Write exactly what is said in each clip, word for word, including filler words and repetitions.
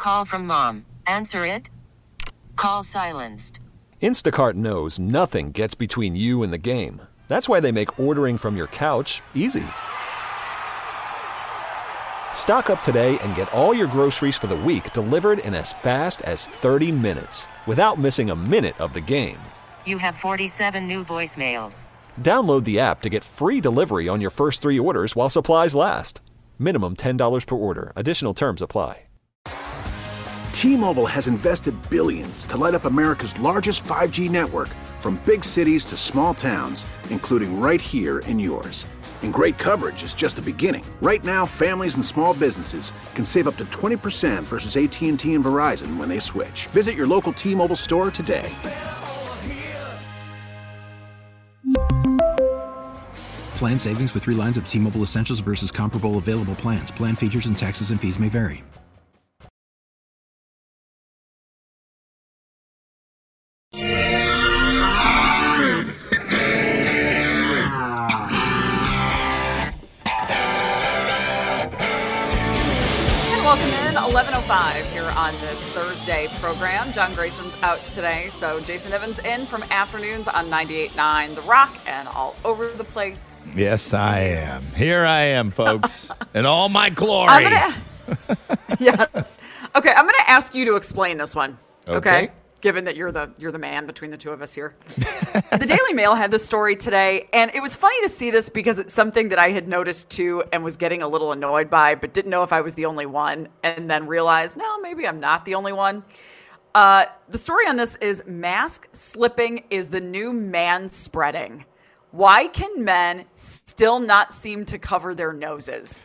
Call from mom. Answer it. Call silenced. Instacart knows nothing gets between you and the game. That's why they make ordering from your couch easy. Stock up today and get all your groceries for the week delivered in as fast as thirty minutes without missing a minute of the game. You have forty-seven new voicemails. Download the app to get free delivery on your first three orders while supplies last. Minimum ten dollars per order. Additional terms apply. T-Mobile has invested billions to light up America's largest five G network, from big cities to small towns, including right here in yours. And great coverage is just the beginning. Right now, families and small businesses can save up to twenty percent versus A T and T and Verizon when they switch. Visit your local T-Mobile store today. Plan savings with three lines of T-Mobile Essentials versus comparable available plans. Plan features and taxes and fees may vary. eleven oh five here on this Thursday program. John Grayson's out today, so Jason Evans in from afternoons on ninety-eight point nine The Rock and all over the place. Yes, I am. Here I am, folks, in all my glory. I'm gonna, yes. Okay, I'm going to ask you to explain this one. Okay. Okay. Given that you're the you're the man between the two of us here. The Daily Mail had this story today, and it was funny to see this because it's something that I had noticed too and was getting a little annoyed by, but didn't know if I was the only one, and then realized, no, maybe I'm not the only one. Uh, the story on this is mask slipping is the new man spreading. Why can men still not seem to cover their noses?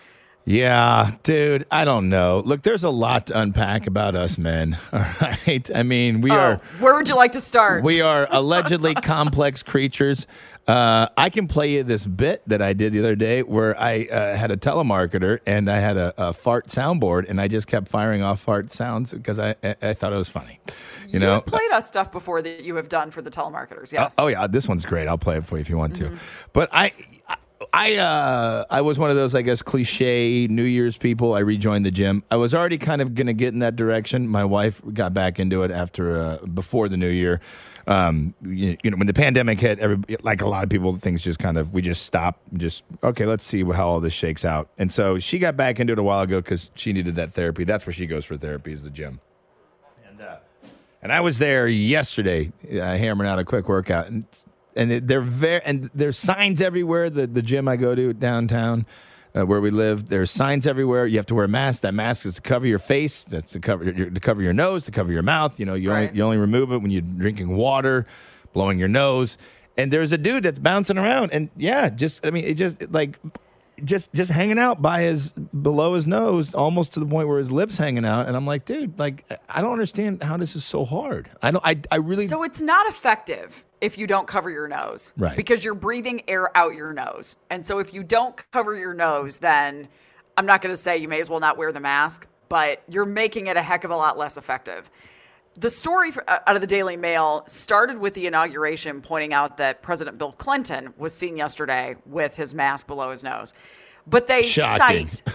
Yeah, dude, I don't know. Look, there's a lot to unpack about us men, all right? I mean, we oh, are... Where would you like to start? We are allegedly complex creatures. Uh, I can play you this bit that I did the other day where I uh, had a telemarketer and I had a, a fart soundboard and I just kept firing off fart sounds because I, I, I thought it was funny. You, you know, have played us stuff before that you have done for the telemarketers, yes. Uh, oh, yeah, this one's great. I'll play it for you if you want mm-hmm. to. But I... I I uh, I was one of those, I guess, cliche New Year's people. I rejoined the gym. I was already kind of going to get in that direction. My wife got back into it after uh, before the New Year. Um, you, you know, when the pandemic hit, every, like a lot of people, things just kind of, we just stopped. Just, okay, let's see how all this shakes out. And so she got back into it a while ago because she needed that therapy. That's where she goes for therapy, is the gym. And, uh, and I was there yesterday uh, hammering out a quick workout. And And it, they're very, and there's signs everywhere. The the gym I go to downtown, uh, where we live, there's signs everywhere. You have to wear a mask. That mask is to cover your face. That's to cover your, to cover your nose, to cover your mouth. You know, you right. only you only remove it when you're drinking water, blowing your nose. And there's a dude that's bouncing around, and yeah, just I mean, it just like. Just just hanging out by his below his nose, almost to the point where his lips hanging out, and I'm like, dude, like I don't understand how this is so hard. I don't. I I really. So it's not effective if you don't cover your nose, right? Because you're breathing air out your nose, and so if you don't cover your nose, then I'm not going to say you may as well not wear the mask, but you're making it a heck of a lot less effective. The story for, uh, out of the Daily Mail started with the inauguration, pointing out that President Bill Clinton was seen yesterday with his mask below his nose. But they Shocking. cite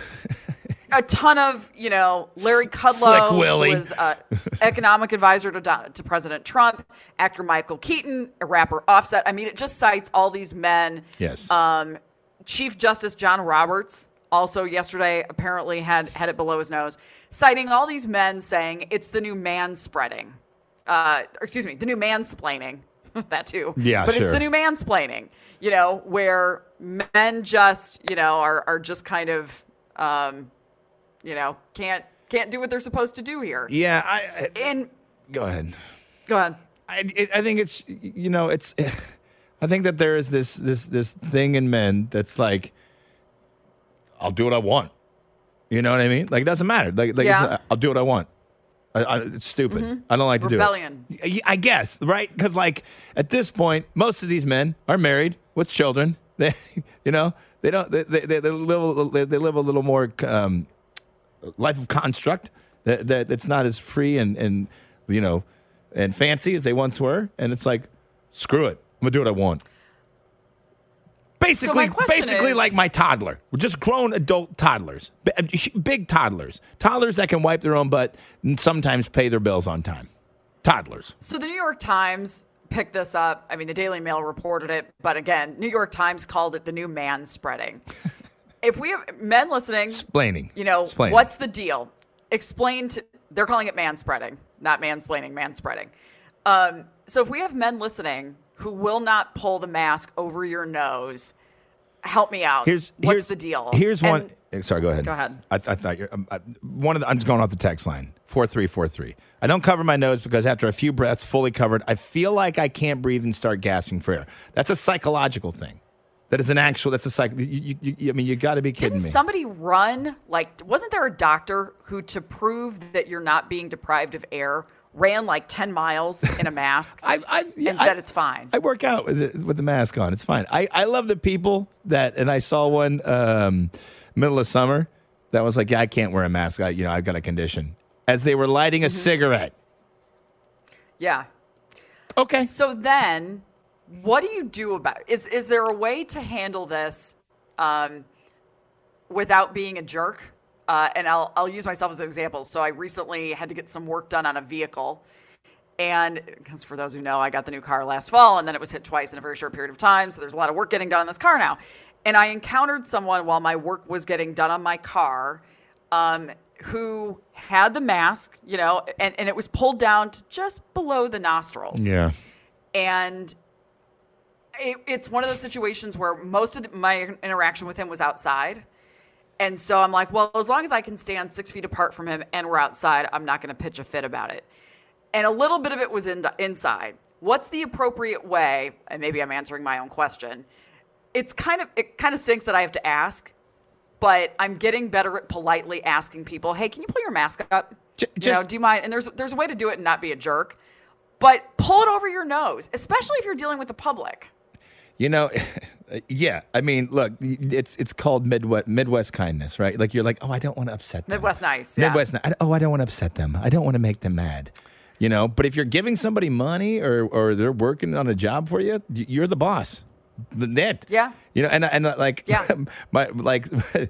a ton of, you know, Larry Kudlow, Slick Willie. who was uh, economic advisor to, to President Trump, actor Michael Keaton, a rapper Offset. I mean, it just cites all these men. Yes. Um, Chief Justice John Roberts also yesterday apparently had, had it below his nose, citing all these men saying it's the new man-spreading. Uh, or excuse me, the new mansplaining. That too. Yeah, But sure. it's the new mansplaining, you know, where men just, you know, are, are just kind of, um, you know, can't can't do what they're supposed to do here. Yeah. I, I And go ahead. Go ahead. I, it, I think it's, you know, it's, I think that there is this, this, this thing in men that's like, I'll do what I want. You know what I mean? Like, it doesn't matter. Like, like Yeah. it's, I'll do what I want. I, I, it's stupid. Mm-hmm. I don't like to Rebellion. do it. I guess, right? Because, like, at this point, most of these men are married with children. They, you know, they don't. They they, they live. They, they live a little more um, life of construct. That that it's not as free and and you know and fancy as they once were. And it's like, screw it. I'm gonna do what I want. Basically, so my question basically is, like my toddler. We're just grown adult toddlers. Big toddlers. Toddlers that can wipe their own butt and sometimes pay their bills on time. Toddlers. So the New York Times picked this up. I mean, the Daily Mail reported it. But again, New York Times called it the new man spreading. If we have men listening, Explaining. you know, Explaining. what's the deal? Explain to, they're calling it man spreading, not mansplaining, man spreading. Um, so if we have men listening who will not pull the mask over your nose, help me out. Here's what's here's, the deal? Here's And- one. Sorry, go ahead. Go ahead. I, I thought you're um, I, one of the. I'm just going off the text line. Four three four three. I don't cover my nose because after a few breaths, fully covered, I feel like I can't breathe and start gasping for air. That's a psychological thing. That is an actual. That's a psych. You, you, you, I mean, you got to be kidding Didn't me. somebody run, like, wasn't there a doctor who, to prove that you're not being deprived of air, ran like ten miles in a mask I've, I've, yeah, and said I- it's fine? I work out with the, with the mask on. It's fine. I, I love the people that, and I saw one um, middle of summer that was like, yeah, I can't wear a mask. I, you know, I've got a condition. As they were lighting a Mm-hmm. cigarette. Yeah. Okay. So then, what do you do about it? Is is there a way to handle this um, without being a jerk? Uh, and I'll I'll use myself as an example. So I recently had to get some work done on a vehicle, and because for those who know, I got the new car last fall, and then it was hit twice in a very short period of time. So there's a lot of work getting done on this car now. And I encountered someone while my work was getting done on my car, um, who had the mask, you know, and, and it was pulled down to just below the nostrils. Yeah. And it, it's one of those situations where most of the, my interaction with him was outside. And so I'm like, well, as long as I can stand six feet apart from him and we're outside, I'm not going to pitch a fit about it. And a little bit of it was in, inside. What's the appropriate way? And maybe I'm answering my own question. It's kind of, it kind of stinks that I have to ask, but I'm getting better at politely asking people, hey, can you pull your mask up? J- you know, just- do you mind? And there's, there's a way to do it and not be a jerk, but pull it over your nose, especially if you're dealing with the public. You know, yeah. I mean, look, it's it's called Midwest Midwest kindness, right? Like you're like, oh, I don't want to upset them. Midwest nice, yeah. Midwest. I, oh, I don't want to upset them. I don't want to make them mad. You know, but if you're giving somebody money or or they're working on a job for you, y- you're the boss. The net. Yeah. You know, and and uh, like Yeah. my like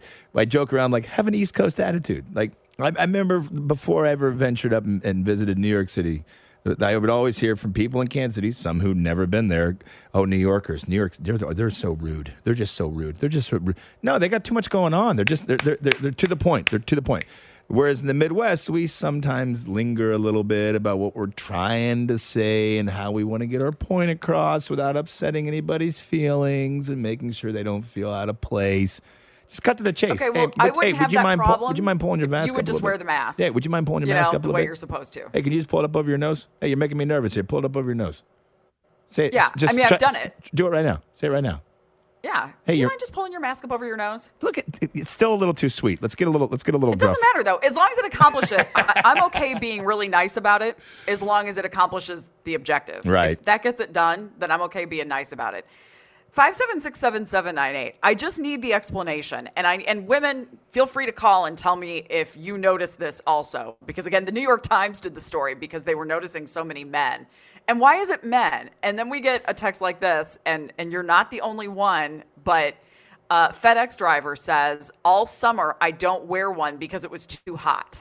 I joke around like have an East Coast attitude. Like I, I remember before I ever ventured up and, and visited New York City. I would always hear from people in Kansas City, some who'd never been there. Oh, New Yorkers, New York, they're, they're so rude. They're just so rude. They're just so rude. No, they got too much going on. They're just they're they're they're, they're to the point. They're to the point. Whereas in the Midwest, we sometimes linger a little bit about what we're trying to say and how we want to get our point across without upsetting anybody's feelings and making sure they don't feel out of place. Just cut to the chase. Okay, well, hey, I would, wouldn't hey, have would you that mind pull- problem would you mind pulling your if mask you up would a just little wear bit? the mask. Yeah, would you mind pulling your You mask know, up a the little way bit? you're supposed to. Hey, can you just pull it up over your nose? Hey, you're making me nervous here. Pull it up over your nose. Say it. Yeah, just I mean, I've done it. Do it right now. Say it right now. Yeah. Hey, Do you you're- mind just pulling your mask up over your nose? Look, it, it- it's still a little too sweet. Let's get a little. Let's get a little. It doesn't gruff. matter, though. As long as it accomplishes it, I, I'm okay being really nice about it as long as it accomplishes the objective. Right. If that gets it done, then I'm okay being nice about it. five seven six, seven seven nine eight. I just need the explanation. And I and women, feel free to call and tell me if you notice this also. Because, again, the New York Times did the story because they were noticing so many men. And why is it men? And then we get a text like this, and, and you're not the only one, but uh, FedEx driver says, all summer I don't wear one because it was too hot.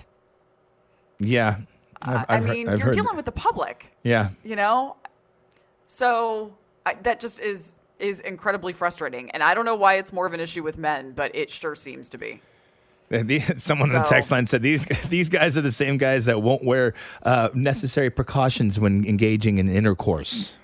Yeah. I've, I I've heard- mean, I've you're heard dealing that. with the public, Yeah. you know? So I, that just is is incredibly frustrating. And I don't know why it's more of an issue with men, but it sure seems to be. The- Someone on the So- text line said these these guys are the same guys that won't wear uh, necessary precautions when engaging in intercourse.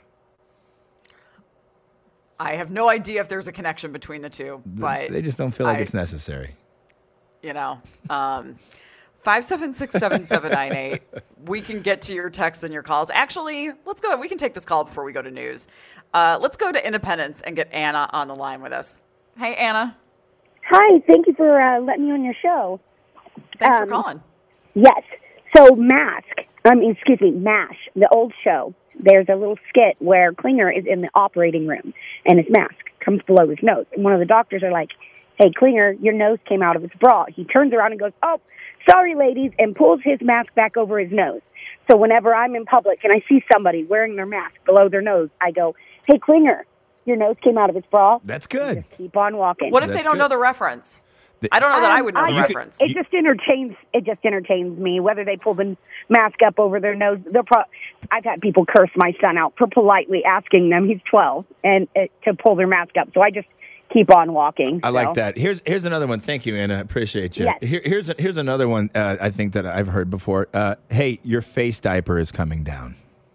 I have no idea if there's a connection between the two, but They just don't feel like I- it's necessary. you know, um, five seven six, seven seven nine eight. We can get to your texts and your calls. Actually, let's go. We can take this call before we go to news. Uh, let's go to Independence and get Anna on the line with us. Hey, Anna. Hi, thank you for uh, letting me on your show. Thanks Um, for calling. Yes. So Mask, I mean, excuse me, MASH, the old show, there's a little skit where Klinger is in the operating room and his mask comes below his nose. And one of the doctors are like, hey, Klinger, your nose came out of its bra. He turns around and goes, oh, sorry, ladies, and pulls his mask back over his nose. So whenever I'm in public and I see somebody wearing their mask below their nose, I go, hey, Klinger, your nose came out of its bra. That's good. Just keep on walking. What if That's they don't good. know the reference? I don't know that Um, I would know I the just- reference. It just entertains. It just entertains me. Whether they pull the mask up over their nose, they're pro- I've had people curse my son out for politely asking them. He's twelve and uh, to pull their mask up. So I just keep on walking. I so. like that. Here's here's another one. Thank you, Anna. I appreciate you. Yes. Here, here's here's another one. Uh, I think that I've heard before. Uh, hey, your face diaper is coming down.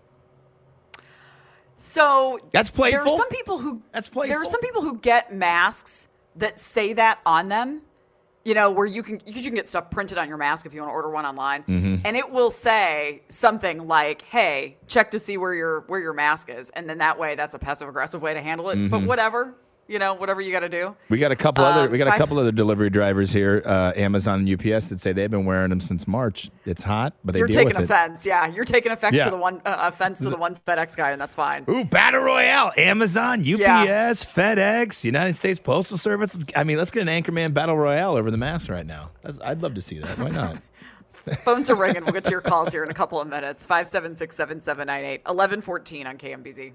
So That's playful. There are some people who That's playful. There are some people who get masks that say that on them. You know, where you can because you can get stuff printed on your mask if you want to order one online, Mm-hmm. and it will say something like, "Hey, check to see where your where your mask is," and then that way, that's a passive aggressive way to handle it. But whatever, you know, whatever you got to do. We got a couple other. Um, We got a five- couple other delivery drivers here, uh, Amazon and U P S, that say they've been wearing them since March. It's hot, but they You're deal taking with offense, yeah. You're taking offense Yeah. to the one uh, offense to the one FedEx guy, and that's fine. it. Ooh, battle royale! Amazon, U P S, FedEx, United States Postal Service. I mean, let's get an Anchorman battle royale over the mask right now. That's, I'd love to see that. Why not? Phones are ringing. We'll get to your calls here in a couple of minutes. five seven six, seven seven nine eight, eleven fourteen on K M B Z.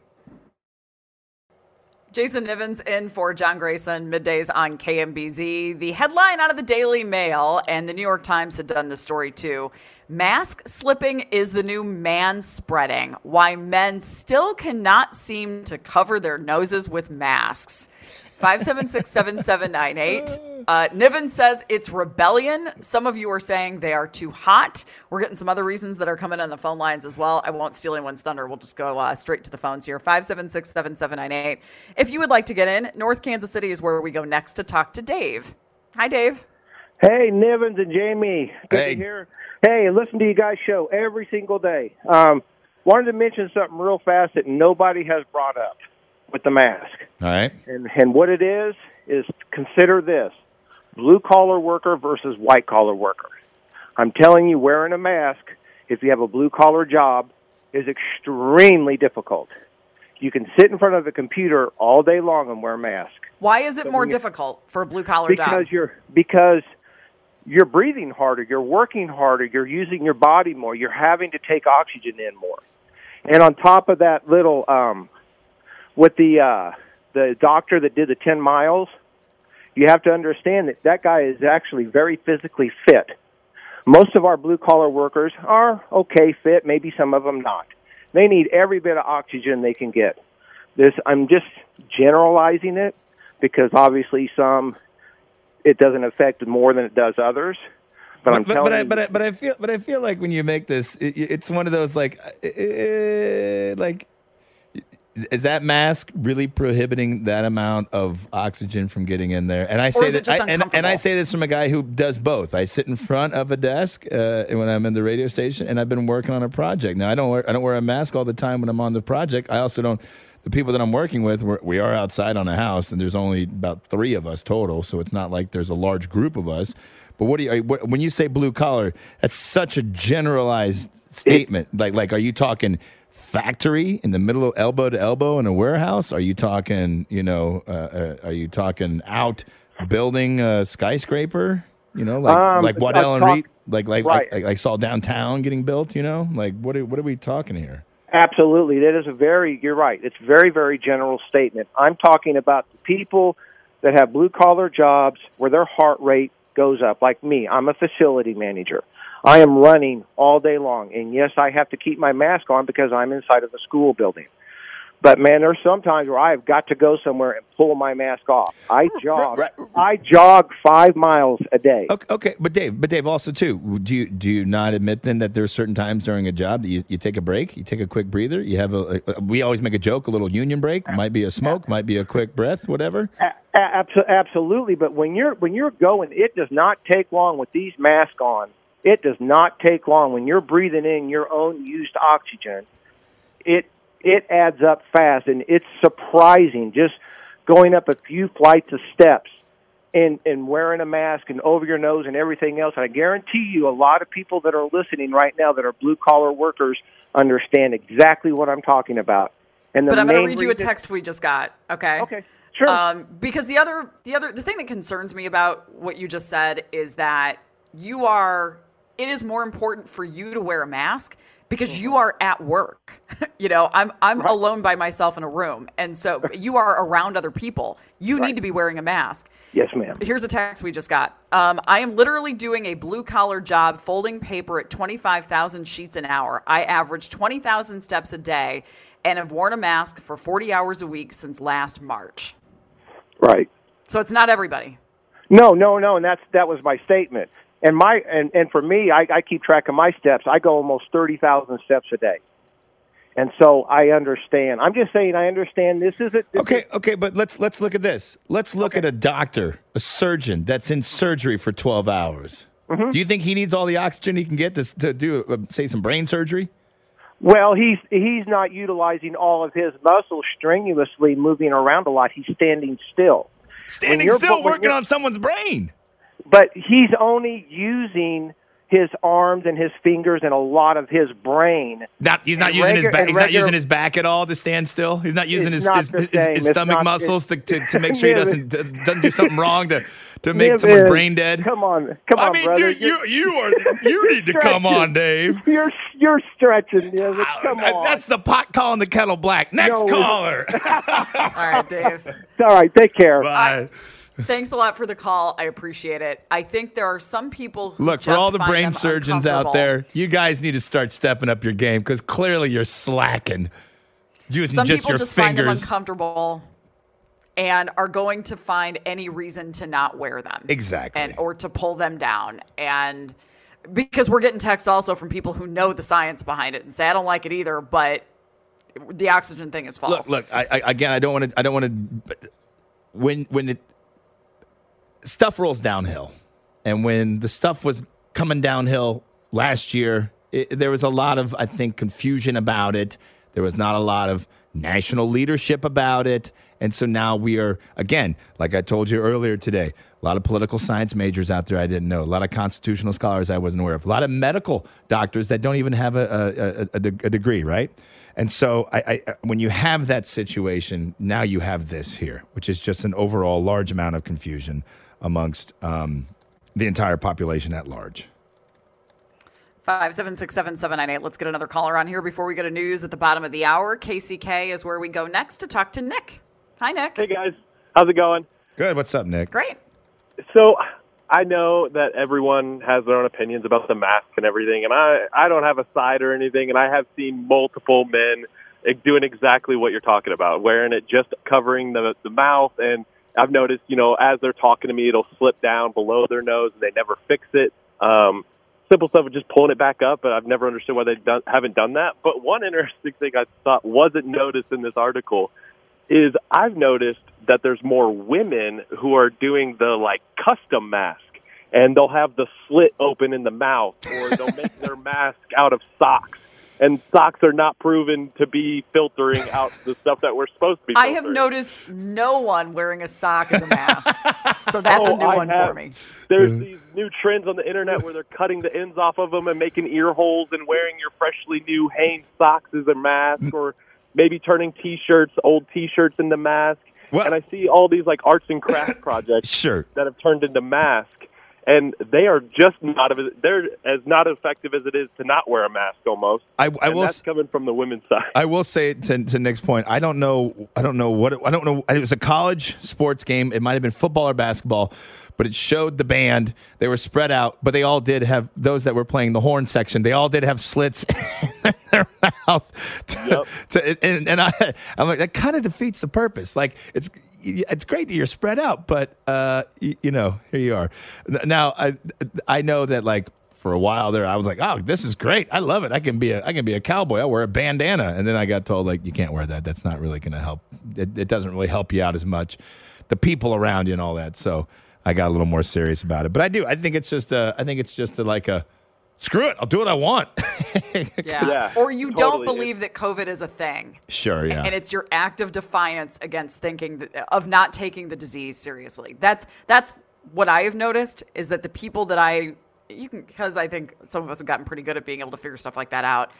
Jason Nivens in for John Grayson, middays on K M B Z. The headline out of the Daily Mail, and the New York Times had done this story too. Mask slipping is the new man spreading. Why men still cannot seem to cover their noses with masks. five seven six, seven seven nine eight. Uh, Niven says it's rebellion. Some of you are saying they are too hot. We're getting some other reasons that are coming on the phone lines as well. I won't steal anyone's thunder. We'll just go uh, straight to the phones here. five seven six, seven seven nine eight. If you would like to get in, North Kansas City is where we go next to talk to Dave. Hi, Dave. Hey, Nivens and Jamie. Good Hey. to hear. Hey, listen to you guys' show every single day. Um, wanted to mention something real fast that nobody has brought up with the mask. All right. And, and what it is, is consider this. Blue-collar worker versus white-collar worker. I'm telling you, wearing a mask, if you have a blue-collar job, is extremely difficult. You can sit in front of a computer all day long and wear a mask. Why is it But more when you- difficult for a blue-collar Because job? you're because you're breathing harder, you're working harder, you're using your body more, you're having to take oxygen in more. And on top of that little um with the uh the doctor that did the ten miles, you have to understand that that guy is actually very physically fit. Most of our blue-collar workers are okay fit, maybe some of them not. They need every bit of oxygen they can get. This, I'm just generalizing it because obviously some, it doesn't affect more than it does others. But, I'm but, telling but I, you, but I, but I feel, but I feel like when you make this, it, it's one of those like, uh, like, is that mask really prohibiting that amount of oxygen from getting in there? And I say is it that, just I, and, and I uncomfortable? say this from a guy who does both. I sit in front of a desk uh, when I'm in the radio station, and I've been working on a project. Now I don't wear, I don't wear a mask all the time when I'm on the project. I also don't. The people that I'm working with, we're, we are outside on a house, and there's only about three of us total, so it's not like there's a large group of us. But what do you, are you what, when you say blue collar? That's such a generalized statement. Like, like, are you talking factory in the middle of elbow to elbow in a warehouse? Are you talking, you know, uh, uh, are you talking out building a skyscraper? You know, like Um, like Waddell I and talk- Reed, like like, right. like like saw downtown getting built. You know, like what are, what are we talking here? Absolutely. That is a very, you're right. It's a very, very general statement. I'm talking about the people that have blue-collar jobs where their heart rate goes up. Like me, I'm a facility manager. I am running all day long. And, yes, I have to keep my mask on because I'm inside of the school building. But, man, there's some times where I've got to go somewhere and pull my mask off. I jog. right. I jog five miles a day. Okay, okay, but Dave, but Dave, also too, do you do you not admit then that there's certain times during a job that you, you take a break, you take a quick breather, you have a, a we always make a joke, a little union break, might be a smoke, might be a quick breath, whatever. A- abso- absolutely, but when you're when you're going, it does not take long with these masks on. It does not take long when you're breathing in your own used oxygen. It it adds up fast, and it's surprising just going up a few flights of steps and and wearing a mask and over your nose and everything else. And I guarantee you, a lot of people that are listening right now that are blue collar workers understand exactly what I'm talking about. And the But I'm going to main read you a reason- text we just got. Okay. Okay. Sure. Um, because the other, the other, the thing that concerns me about what you just said is that you are it is more important for you to wear a mask because you are at work. You know, I'm I'm right. alone by myself in a room. And so you are around other people. You right. need to be wearing a mask. Yes, ma'am. Here's a text we just got. Um, I am literally doing a blue-collar job folding paper at twenty-five thousand sheets an hour. I average twenty thousand steps a day and have worn a mask for forty hours a week since last March. Right. So it's not everybody. No, no, no, and that's that was my statement. And my and, and for me, I, I keep track of my steps. I go almost thirty thousand steps a day. And so I understand. I'm just saying I understand this isn't this Okay, is, okay, but let's let's look at this. Let's look okay. at a doctor, a surgeon that's in surgery for twelve hours. Mm-hmm. Do you think he needs all the oxygen he can get to, to do, uh, say, some brain surgery? Well, he's he's not utilizing all of his muscles strenuously, moving around a lot. He's standing still. Standing still, working on someone's brain. But he's only using his arms and his fingers and a lot of his brain. Not, he's not using regu- his back. He's regular, not using his back at all to stand still. He's not using his his, his, his stomach not, muscles to, to, to make sure he doesn't doesn't do something wrong to, to make someone brain dead. Come on, come on, I mean, brother. You you you are you need to come on, Dave. You're you're stretching, David. Come on. That's the pot calling the kettle black. Next no, caller. All right, Dave. It's all right. Take care. Bye. I, Thanks a lot for the call. I appreciate it. I think there are some people who Look, just for all the find brain them surgeons out there, you guys need to start stepping up your game because clearly you're slacking. Using some just people your just fingers. find them uncomfortable and are going to find any reason to not wear them. Exactly. And or to pull them down. And because we're getting texts also from people who know the science behind it and say, I don't like it either, but the oxygen thing is false. Look, look. I, I, again, I don't want to. I don't want to. When when it. Stuff rolls downhill. And when the stuff was coming downhill last year, it, there was a lot of, I think, confusion about it. There was not a lot of national leadership about it. And so now we are, again, like I told you earlier today, a lot of political science majors out there I didn't know, a lot of constitutional scholars I wasn't aware of, a lot of medical doctors that don't even have a, a, a, a degree, right? And so I, I, when you have that situation, now you have this here, which is just an overall large amount of confusion amongst um, the entire population at large. five seven six, seven seven nine eight. Let's get another caller on here before we go to news at the bottom of the hour. K C K is where we go next to talk to Nick. Hi, Nick. Hey, guys. How's it going? Good. What's up, Nick? Great. So I know that everyone has their own opinions about the mask and everything, and I, I don't have a side or anything, and I have seen multiple men doing exactly what you're talking about, wearing it just covering the, the mouth, and I've noticed, you know, as they're talking to me, it'll slip down below their nose, and they never fix it. Um, simple stuff of just pulling it back up, but I've never understood why they done, haven't done that. But one interesting thing I thought wasn't noticed in this article is I've noticed that there's more women who are doing the, like, custom mask, and they'll have the slit open in the mouth, or they'll make their mask out of socks. And socks are not proven to be filtering out the stuff that we're supposed to be filtering. I have noticed no one wearing a sock as a mask. So that's oh, a new I one have. for me. There's these new trends on the internet where they're cutting the ends off of them and making ear holes and wearing your freshly new Hanes socks as a mask, or maybe turning T-shirts, old T-shirts into masks. Well, and I see all these like arts and crafts projects sure. that have turned into masks. And they are just not they're as not effective as it is to not wear a mask almost. I, I and will that's coming from the women's side. I will say to, to Nick's point, I don't know I don't know what it, I don't know it was a college sports game. It might have been football or basketball, but it showed the band. They were spread out, but they all did have those that were playing the horn section. They all did have slits in their mouth. To, yep. to, and and I I'm like that kind of defeats the purpose. Like it's It's great that you're spread out, but uh, you, you know, here you are. Now, I I know that like for a while there, I was like, oh, this is great. I love it. I can be a I can be a cowboy. I wear a bandana, and then I got told like you can't wear that. That's not really going to help. It, it doesn't really help you out as much. The people around you and all that. So I got a little more serious about it. But I do. I think it's just a. I think it's just a, like a. Screw it. I'll do what I want. yeah. yeah. Or you totally. don't believe that COVID is a thing. Sure, yeah. And it's your act of defiance against thinking that, of not taking the disease seriously. That's that's what I have noticed is that the people that I you can because I think some of us have gotten pretty good at being able to figure stuff like that out.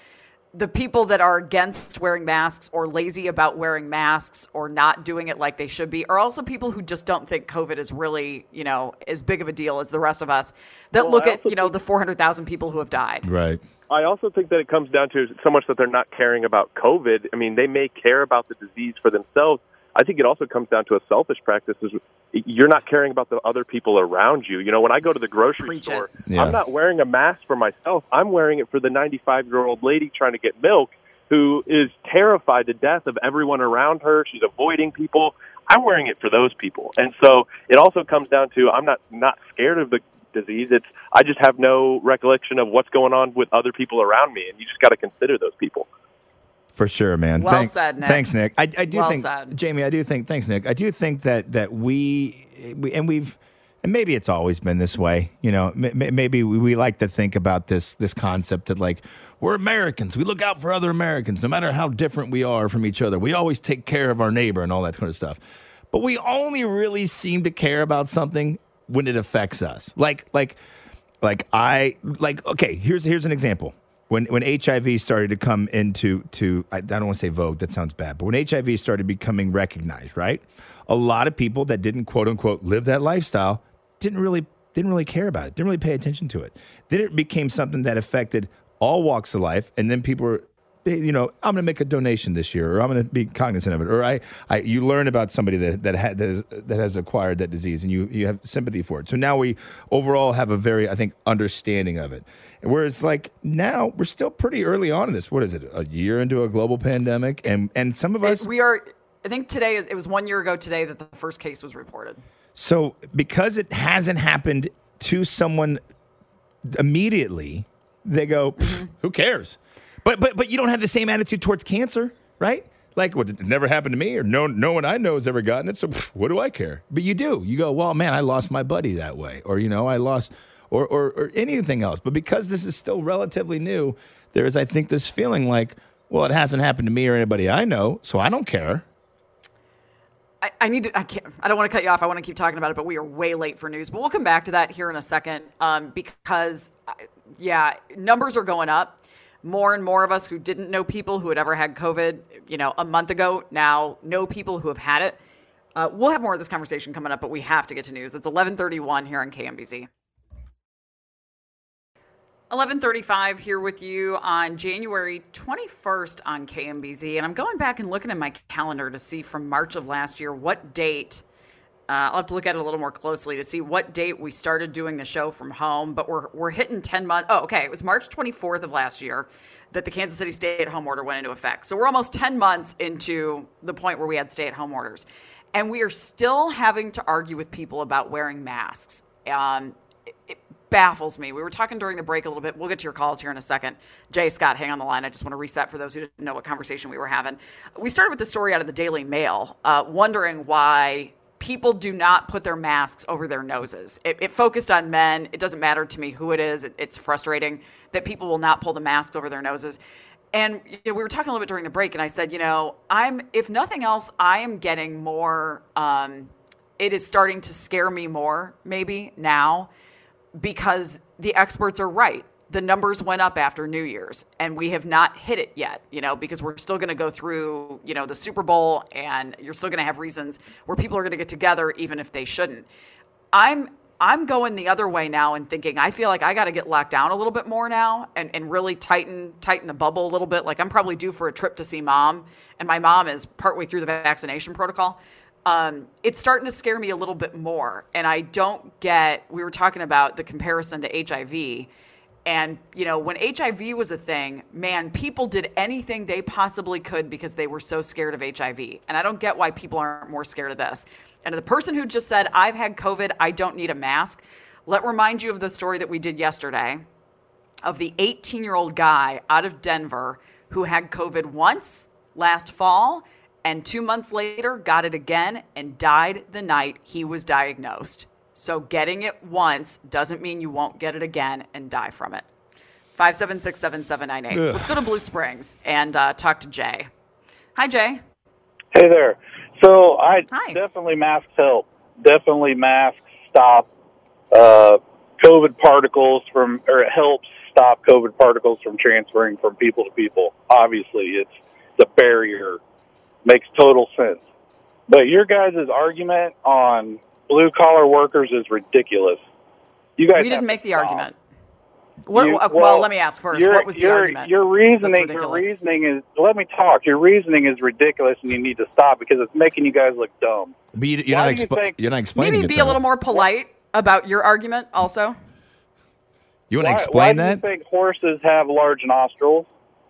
the people that are against wearing masks or lazy about wearing masks or not doing it like they should be are also people who just don't think COVID is really, you know, as big of a deal as the rest of us that Well, look I at, you know, think- the four hundred thousand people who have died. Right. I also think that it comes down to so much that they're not caring about COVID. I mean, they may care about the disease for themselves. I think it also comes down to a selfish practice. Is you're not caring about the other people around you. You know, when I go to the grocery Preach store, it. Yeah. I'm not wearing a mask for myself. I'm wearing it for the ninety-five-year-old lady trying to get milk who is terrified to death of everyone around her. She's avoiding people. I'm wearing it for those people. And so it also comes down to I'm not, not scared of the disease. It's I just have no recollection of what's going on with other people around me, and you just got to consider those people. For sure, man. Well Thank- said, Nick. Thanks, Nick. I, I do Well think, said. Jamie, I do think, thanks, Nick. I do think that that we, we and we've, and maybe it's always been this way. You know, m- maybe we, we like to think about this this concept that like we're Americans. We look out for other Americans, no matter how different we are from each other. We always take care of our neighbor and all that kind of stuff. But we only really seem to care about something when it affects us. Like, like, like I like. Okay, here's here's an example. When when H I V started to come into to I, I don't want to say vogue, that sounds bad, but when H I V started becoming recognized, right? A lot of people that didn't quote unquote live that lifestyle didn't really didn't really care about it, didn't really pay attention to it. Then it became something that affected all walks of life, and then people were, you know, I'm going to make a donation this year, or I'm going to be cognizant of it, or I, I you learn about somebody that that, had, that, is, that has acquired that disease, and you you have sympathy for it. So now we overall have a very, I think, understanding of it. Whereas, like, now we're still pretty early on in this. What is it? A year into a global pandemic, and and some of us We are, I think today is, it was one year ago today that the first case was reported. So because it hasn't happened to someone immediately, they go, Mm-hmm. who cares? But but but you don't have the same attitude towards cancer, right? Like, what, it never happened to me, or no no one I know has ever gotten it, so what do I care? But you do. You go, well, man, I lost my buddy that way, or, you know, I lost, or or, or anything else. But because this is still relatively new, there is, I think, this feeling like, well, it hasn't happened to me or anybody I know, so I don't care. I, I need to, I can't, I don't want to cut you off. I want to keep talking about it, but we are way late for news. But we'll come back to that here in a second um, because, uh, yeah, numbers are going up. More and more of us who didn't know people who had ever had COVID, you know, a month ago now know people who have had it. Uh, we'll have more of this conversation coming up, but we have to get to news. It's eleven thirty-one here on K M B Z. eleven thirty-five here with you on January twenty-first on K M B Z. And I'm going back and looking at my calendar to see from March of last year what date. Uh, I'll have to look at it a little more closely to see what date we started doing the show from home. But we're we're hitting ten months. Oh, okay. It was March twenty-fourth of last year that the Kansas City stay-at-home order went into effect. So we're almost ten months into the point where we had stay-at-home orders. And we are still having to argue with people about wearing masks. Um, it, it baffles me. We were talking during the break a little bit. We'll get to your calls here in a second. Jay, Scott, hang on the line. I just want to reset for those who didn't know what conversation we were having. We started with the story out of the Daily Mail, uh, wondering why people do not put their masks over their noses. It, it focused on men. It doesn't matter to me who it is. It, it's frustrating that people will not pull the masks over their noses. And you know, we were talking a little bit during the break, and I said, you know, I'm, if nothing else, I am getting more, um, it is starting to scare me more maybe now because the experts are right. The numbers went up after New Year's, and we have not hit it yet, you know, because we're still going to go through, you know, the Super Bowl, and you're still going to have reasons where people are going to get together even if they shouldn't. I'm I'm going the other way now and thinking I feel like I got to get locked down a little bit more now and, and really tighten tighten the bubble a little bit. Like I'm probably due for a trip to see mom, and my mom is partway through the vaccination protocol. Um, it's starting to scare me a little bit more, and I don't get. We were talking about the comparison to H I V. And, you know, when H I V was a thing, man, people did anything they possibly could because they were so scared of H I V. And I don't get why people aren't more scared of this. And the person who just said, I've had COVID, I don't need a mask, let remind you of the story that we did yesterday of the eighteen-year-old guy out of Denver who had COVID once last fall and two months later got it again and died the night he was diagnosed. So getting it once doesn't mean you won't get it again and die from it. five seven six, seven seven nine eight. Let's go to Blue Springs and uh, talk to Jay. Hi, Jay. Hey there. So I Hi. definitely masks help. Definitely masks stop uh, COVID particles from, or it helps stop COVID particles from transferring from people to people. Obviously, it's the barrier. Makes total sense. But your guys' argument on blue-collar workers is ridiculous. You guys we didn't make the stop. argument. What, You- well, well, let me ask first. Your, What was the your, argument? Your reasoning, That's your ridiculous. reasoning is. Let me talk. Your reasoning is ridiculous, and you need to stop because it's making you guys look dumb. But you, you're, Why not do you expl- think- you're not explaining Maybe it. be though. a little more polite about your argument also. You want to Why, explain why that? do you think horses have large nostrils?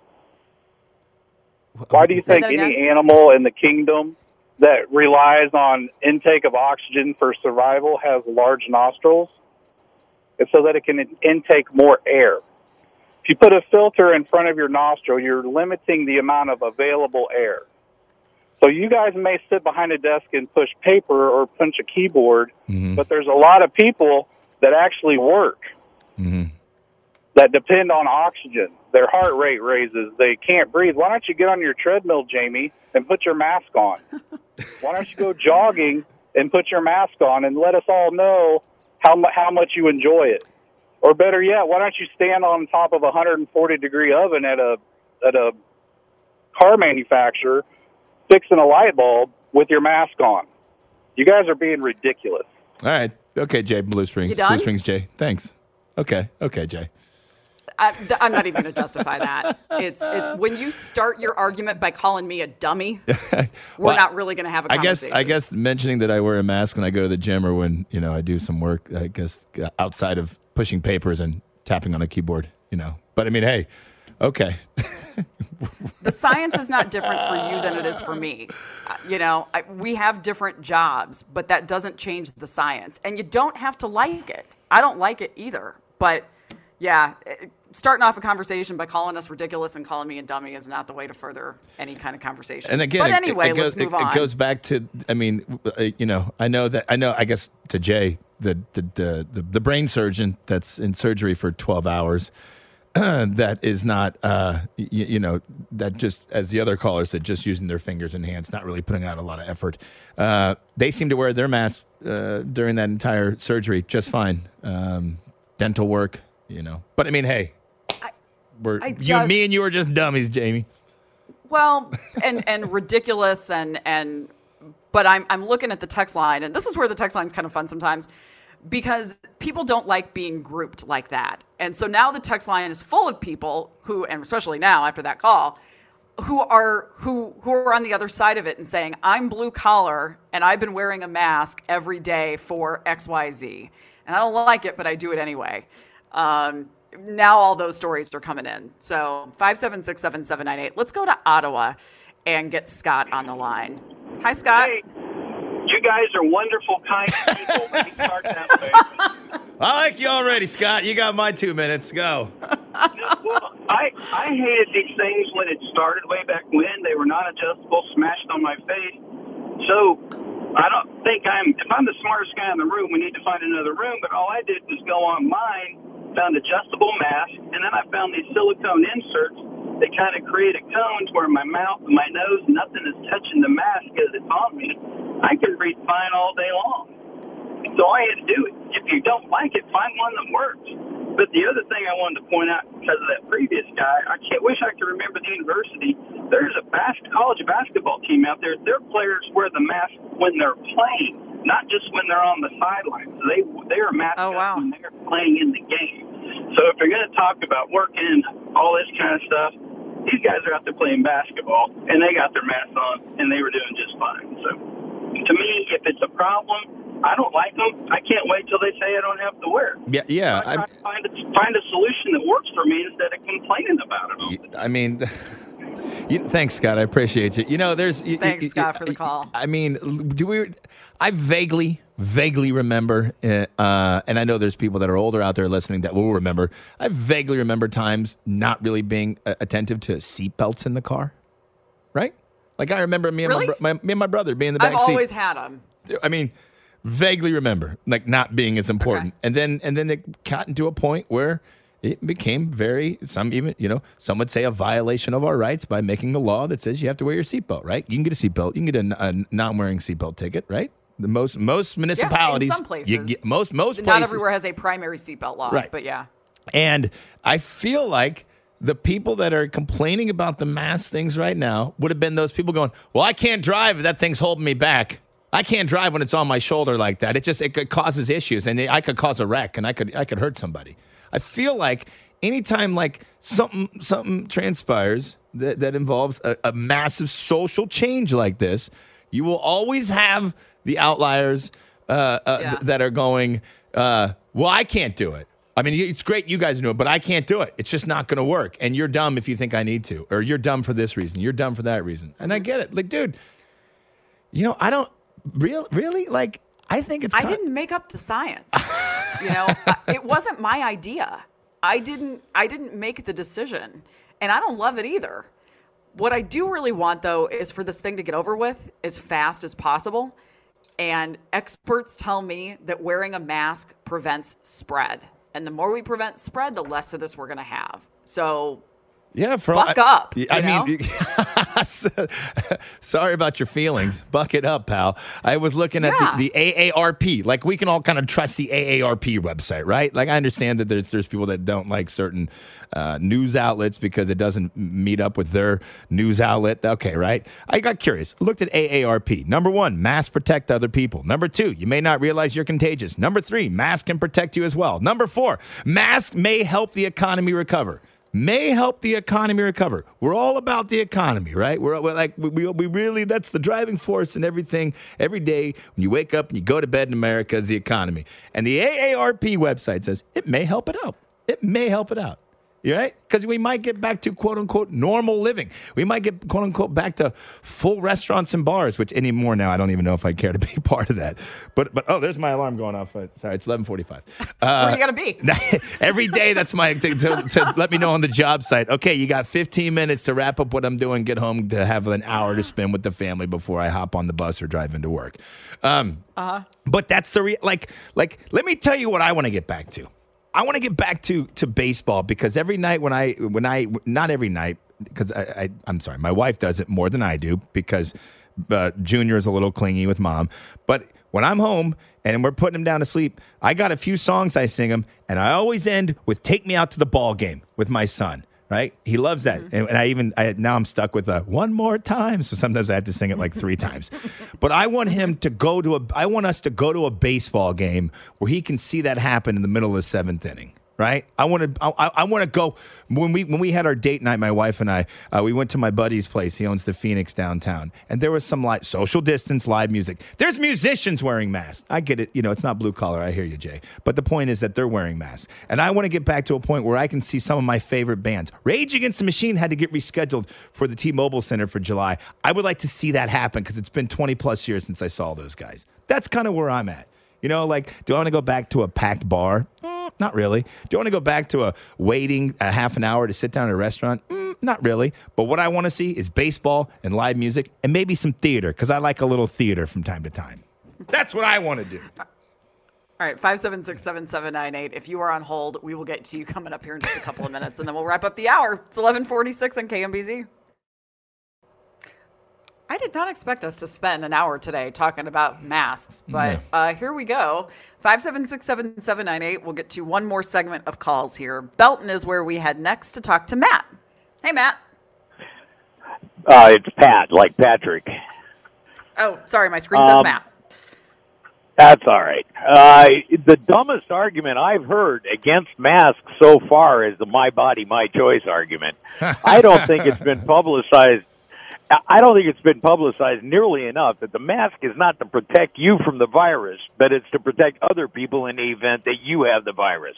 Why do you Say think that any again? animal in the kingdom that relies on intake of oxygen for survival has large nostrils? It's so that it can in- intake more air. If you put a filter in front of your nostril, you're limiting the amount of available air. So you guys may sit behind a desk and push paper or punch a keyboard, Mm-hmm. but there's a lot of people that actually work Mm-hmm. that depend on oxygen. Their heart rate raises. They can't breathe. Why don't you get on your treadmill, Jamie, and put your mask on? Why don't you go jogging and put your mask on and let us all know how mu- how much you enjoy it? Or better yet, why don't you stand on top of a one hundred forty degree oven at a at a car manufacturer fixing a light bulb with your mask on? You guys are being ridiculous. All right. Okay, Jay. Blue Springs. You done? Blue Springs, Jay. Thanks. Okay. Okay, Jay. I, th- I'm not even going to justify that. It's it's when you start your argument by calling me a dummy, we're Well, not really going to have a I guess conversation. I guess mentioning that I wear a mask when I go to the gym or when you know I do some work, I guess uh, outside of pushing papers and tapping on a keyboard, you know. But I mean, hey, okay. The science is not different for you than it is for me. Uh, You know, I, we have different jobs, but that doesn't change the science. And you don't have to like it. I don't like it either. But yeah, it- starting off a conversation by calling us ridiculous and calling me a dummy is not the way to further any kind of conversation. And again, but it- anyway, it, goes, let's move it, on. It goes back to, I mean, uh, you know, I know that, I know, I guess to Jay, the the the, the, the brain surgeon that's in surgery for twelve hours, that is not, uh, you, you know, that just, as the other caller said, just using their fingers and hands, not really putting out a lot of effort. Uh, they seem to wear their mask uh, during that entire surgery just fine. Um, dental work, you know. But I mean, hey, we're, I you, just- me and you are just dummies, Jamie. Well, and and ridiculous and and but I'm I'm looking at the text line, and this is where the text line's kind of fun sometimes because people don't like being grouped like that. And so now the text line is full of people who, and especially now after that call, who are who who are on the other side of it and saying, I'm blue collar and I've been wearing a mask every day for X Y Z. And I don't like it, but I do it anyway. Um, now all those stories are coming in. So five seven six, seven seven nine eight. Let's go to Ottawa and get Scott on the line. Hi, Scott. Hey, you guys are wonderful, kind people. Let me start that way. I like you already, Scott. You got my two minutes. Go. Well, I, I hated these things when it started way back when. They were non-adjustable, smashed on my face. So I don't think I'm, if I'm the smartest guy in the room, we need to find another room. But all I did was go online, found adjustable masks, and then I found these silicone inserts. They kind of create a cone to where my mouth and my nose, nothing is touching the mask as it's on me. I can breathe fine all day long. So all I had to do it. If you don't like it, find one that works. But the other thing I wanted to point out, because of that previous guy, I can't wish I could remember the university. There's a bas- college basketball team out there. Their players wear the mask when they're playing, not just when they're on the sidelines. They they are masked Oh, up wow. when they're playing in the game. So if you're going to talk about working, all this kind of stuff, these guys are out there playing basketball, and they got their masks on, and they were doing just fine. So to me, if it's a problem, I don't like them. I can't wait till they say I don't have to wear it. Yeah, yeah. I try to find a, find a solution that works for me instead of complaining about it. all the time. I mean, you, thanks, Scott. I appreciate you. You know, there's. you- Thanks, you- Scott, for the call. I mean, do we? I vaguely, vaguely remember, uh, uh, and I know there's people that are older out there listening that will remember. I vaguely remember times not really being uh, attentive to seatbelts in the car, right? Like I remember me and Really? my, bro- my me and my brother being in the back I've seat. always had them. I mean, vaguely remember like not being as important, and then and then it got into a point where it became very some even you know some would say a violation of our rights by making a law that says you have to wear your seatbelt. Right? You can get a seatbelt. You can get a, a non-wearing seatbelt ticket. Right? The most most municipalities, yeah, in some places. you get, most most Not places, everywhere has a primary seatbelt law, Right. but yeah. And I feel like the people that are complaining about the mask things right now would have been those people going, well, I can't drive if that thing's holding me back. I can't drive when it's on my shoulder like that. It just it causes issues, and I could cause a wreck, and I could I could hurt somebody. I feel like anytime like something something transpires that, that involves a, a massive social change like this, you will always have the outliers uh, uh, yeah. th- that are going, uh, well, I can't do it. I mean, it's great you guys do it, but I can't do it. It's just not going to work. And you're dumb if you think I need to, or you're dumb for this reason. You're dumb for that reason. And I get it. Like, dude, you know, I don't real, really like, I think it's. I kind didn't make up the science. You know, it wasn't my idea. I didn't, I didn't make the decision, and I don't love it either. What I do really want, though, is for this thing to get over with as fast as possible. And experts tell me that wearing a mask prevents spread. And the more we prevent spread, the less of this we're going to have. So yeah, for buck I, up. I you mean, sorry about your feelings. Buck it up, pal. I was looking at yeah. the, the A A R P. Like, we can all kind of trust the A A R P website, right? Like, I understand that there's there's people that don't like certain uh, news outlets because it doesn't meet up with their news outlet. Okay, right? I got curious. Looked at A A R P. Number one, masks protect other people. Number two, you may not realize you're contagious. Number three, masks can protect you as well. Number four, masks may help the economy recover. May help the economy recover. We're all about the economy, right? We're, we're like, we, we really, that's the driving force in everything. Every day when you wake up and you go to bed in America is the economy. And the A A R P website says it may help it out. It may help it out. You right? Because we might get back to quote unquote normal living. We might get quote unquote back to full restaurants and bars, which anymore now I don't even know if I care to be part of that. But but oh, there's my alarm going off. Sorry, it's eleven forty-five. Uh, Where you gotta be? Every day that's my to, to, to let me know on the job site. Okay, you got fifteen minutes to wrap up what I'm doing, get home to have an hour to spend with the family before I hop on the bus or drive into work. Um, uh-huh. But that's the re- like like. Let me tell you what I want to get back to. I want to get back to, to baseball because every night when I, when I, not every night, because I, I, I'm sorry, my wife does it more than I do because uh, Junior is a little clingy with mom. But when I'm home and we're putting him down to sleep, I got a few songs I sing him, and I always end with "Take Me Out to the Ball Game" with my son. Right? He loves that. Mm-hmm. And, and I even, I, now I'm stuck with a one more time. So sometimes I have to sing it like three times. But I want him to go to a, I want us to go to a baseball game where he can see that happen in the middle of the seventh inning. Right? I want to. I, I want to go when we when we had our date night. My wife and I, uh, we went to my buddy's place. He owns the Phoenix downtown, and there was some live social distance live music. There's musicians wearing masks. I get it. You know, it's not blue collar. I hear you, Jay. But the point is that they're wearing masks, and I want to get back to a point where I can see some of my favorite bands. Rage Against the Machine had to get rescheduled for the T-Mobile Center for July. I would like to see that happen because it's been twenty plus years since I saw those guys. That's kind of where I'm at. You know, like, do I want to go back to a packed bar? Mm, not really. Do I want to go back to a waiting a half an hour to sit down at a restaurant? Mm, not really. But what I want to see is baseball and live music and maybe some theater because I like a little theater from time to time. That's what I want to do. All right, five seven six, seven seven nine eight. If you are on hold, we will get to you coming up here in just a couple of minutes, and then we'll wrap up the hour. It's eleven forty-six on K M B Z. I did not expect us to spend an hour today talking about masks, but yeah. uh, here we go. five seven six, seven seven nine eight. We'll get to one more segment of calls here. Belton is where we head next to talk to Matt. Hey, Matt. Uh, it's Pat, like Patrick. Oh, sorry, my screen says um, Matt. That's all right. Uh, the dumbest argument I've heard against masks so far is the my body, my choice argument. I don't think it's been publicized. I don't think it's been publicized nearly enough that the mask is not to protect you from the virus, but it's to protect other people in the event that you have the virus.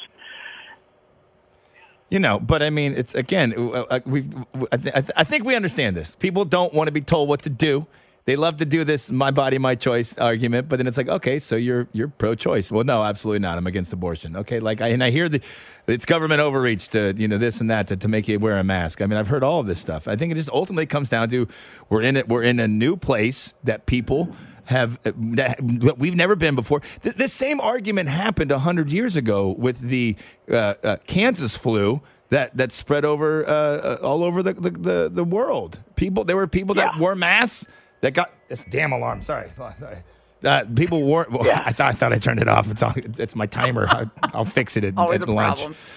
You know, but I mean, it's again, we I, th- I think we understand this. People don't want to be told what to do. They love to do this "my body, my choice" argument, but then it's like, okay, so you're you're pro-choice. Well, no, absolutely not. I'm against abortion. Okay, like I and I hear the it's government overreach to you know this and that to, to make you wear a mask. I mean, I've heard all of this stuff. I think it just ultimately comes down to we're in it. We're in a new place that people have that we've never been before. The, the same argument happened a hundred years ago with the uh, uh, Kansas flu. That that spread over uh, all over the, the, the, the world. People, there were people that yeah. wore masks that got this damn alarm. Sorry, sorry. Uh, people wore. Well, yeah. I thought I thought I turned it off. It's on, it's my timer. I, I'll fix it at, Always at a lunch. problem.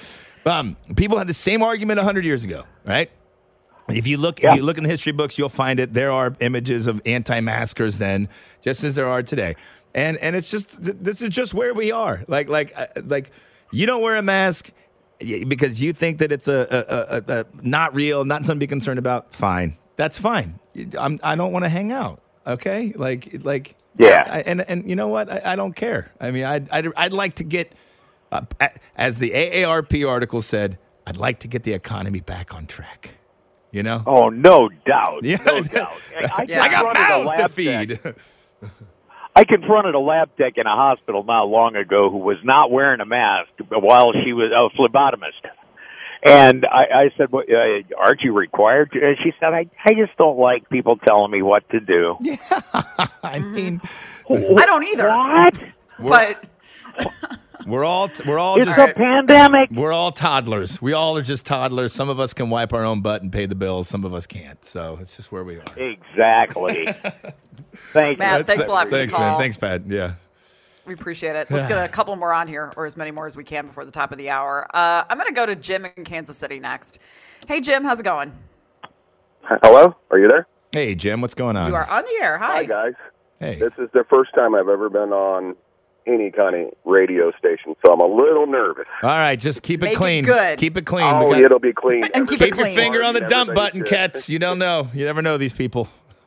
Um, people had the same argument one hundred years ago, right? If you look, Yeah. if you look in the history books, you'll find it. There are images of anti-maskers then, just as there are today, and and it's just th- this is just where we are. Like like uh, like you don't wear a mask because you think that it's a, a, a, a not real, not something to be concerned about. Fine, that's fine. I'm, I don't want to hang out. Okay, like like Yeah. I, and and you know what? I, I don't care. I mean, I'd I'd, I'd like to get. Uh, as the A A R P article said, I'd like to get the economy back on track. You know? Oh, no doubt. Yeah. No doubt. I, I got confronted a mouths to lab feed. tech. I confronted a lab tech in a hospital not long ago who was not wearing a mask while she was a phlebotomist. And I, I said, well, uh, aren't you required to? And she said, I, I just don't like people telling me what to do. Yeah. I mean, I don't either. What? But We're all t- we're all It's just a pandemic. We're all toddlers. We all are just toddlers. Some of us can wipe our own butt and pay the bills. Some of us can't. So it's just where we are. Exactly. Thank Matt, you. thanks a lot for Thanks, the call. man. Thanks, Pat. Yeah. We appreciate it. Let's get a couple more on here, or as many more as we can before the top of the hour. Uh, I'm going to go to Jim in Kansas City next. Hey, Jim, how's it going? Hello? Are you there? Hey, Jim, what's going on? You are on the air. Hi. Hi, guys. Hey. This is the first time I've ever been on any kind of radio station, so I'm a little nervous. All right, just keep it Make it clim good. Keep it clean. Oh, We got- it'll be clean. And keep Keep it your clean. finger on the dump Everybody button, should. Kets. You don't know. You never know these people.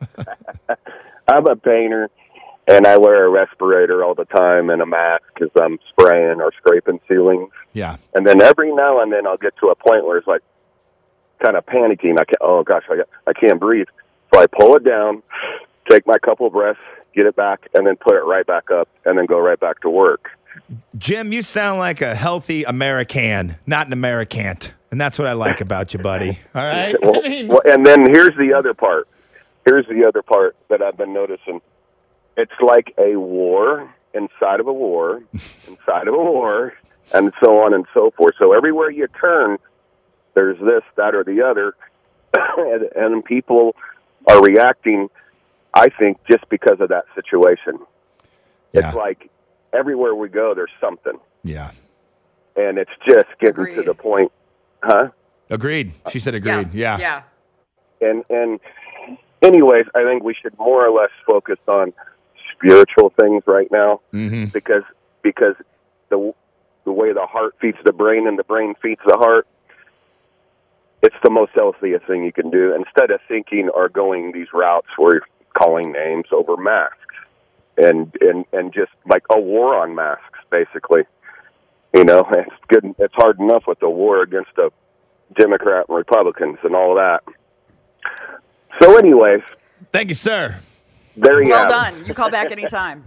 I'm a painter, and I wear a respirator all the time and a mask because I'm spraying or scraping ceilings. Yeah. And then every now and then I'll get to a point where it's like kind of panicking. I can't, oh, gosh, I, I can't breathe. So I pull it down, take my couple breaths, get it back, and then put it right back up, and then go right back to work. Jim, you sound like a healthy American, not an Americant. And that's what I like about you, buddy. All right? Well, well, and then here's the other part. Here's the other part that I've been noticing. It's like a war inside of a war, inside of a war, and so on and so forth. So everywhere you turn, there's this, that, or the other, and, and people are reacting, I think, just because of that situation. Yeah. It's like everywhere we go, there's something. Yeah. And it's just getting Agreed. to the point, huh? Agreed. She said agreed. Yes. Yeah. Yeah. And and anyways, I think we should more or less focus on spiritual things right now, Mm-hmm. because because the the way the heart feeds the brain and the brain feeds the heart, it's the most healthiest thing you can do. Instead of thinking or going these routes where you're calling names over masks and and and just like a war on masks, basically. You know, it's good. It's hard enough with the war against the Democrat and Republicans and all that. So, anyways, Thank you, sir. there you Well have it. done. You call back anytime.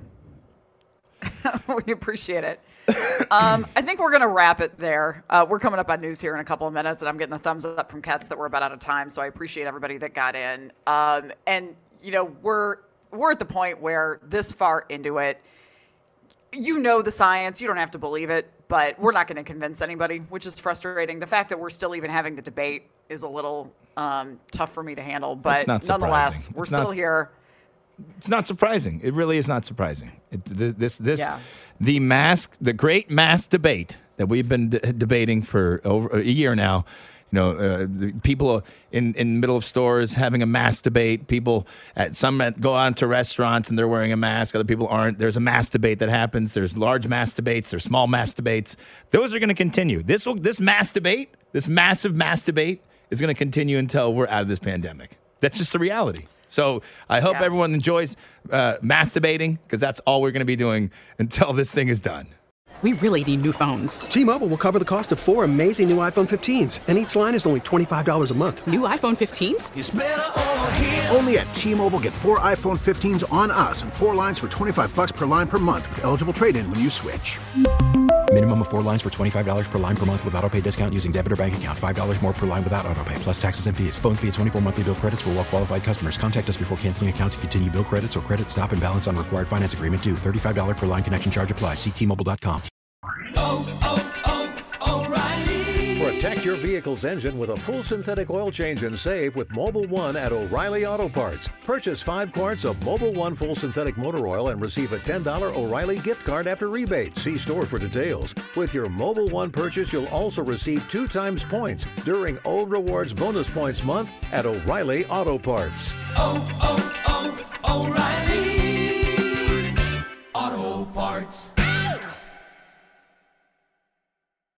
We appreciate it. Um, I think we're going to wrap it there. Uh, we're coming up on news here in a couple of minutes, and I'm getting the thumbs up from Cats that we're about out of time. So I appreciate everybody that got in. Um, and you know, we're we're at the point where this far into it, you know the science. You don't have to believe it, but we're not going to convince anybody, which is frustrating. The fact that we're still even having the debate is a little um, tough for me to handle. But It's not nonetheless, surprising. we're It's still not- here. It's not surprising. It really is not surprising. It, th- this, this, Yeah. the mask, the great mask debate that we've been d- debating for over a year now. You know, uh, the people in in the middle of stores having a mask debate. People at some at, go on to restaurants and they're wearing a mask. Other people aren't. There's a mask debate that happens. There's large mask debates. There's small mask debates. Those are going to continue. This will this mask debate, this massive mask debate, is going to continue until we're out of this pandemic. That's just the reality. So I hope Yeah. everyone enjoys uh, masturbating, because that's all we're going to be doing until this thing is done. We really need new phones. T-Mobile will cover the cost of four amazing new iPhone fifteens, and each line is only twenty-five dollars a month. New iPhone fifteens? Only at T-Mobile, get four iPhone fifteens on us and four lines for twenty-five bucks per line per month with eligible trade-in when you switch. Minimum of four lines for twenty-five dollars per line per month with autopay discount using debit or bank account. five dollars more per line without autopay, plus taxes and fees. Phone fee at twenty-four monthly bill credits for well-qualified customers. Contact us before canceling account to continue bill credits or credit stop and balance on required finance agreement due. thirty-five dollars per line connection charge applies. See T Mobile dot com. Oh, oh, oh, O'Reilly. Protect your vehicle's engine with a full synthetic oil change and save with Mobil one at O'Reilly Auto Parts. Purchase five quarts of Mobil one full synthetic motor oil and receive a ten dollars O'Reilly gift card after rebate. See store for details. With your Mobil one purchase, you'll also receive two times points during Old Rewards Bonus Points Month at O'Reilly Auto Parts. Oh, oh, oh, O'Reilly Auto Parts.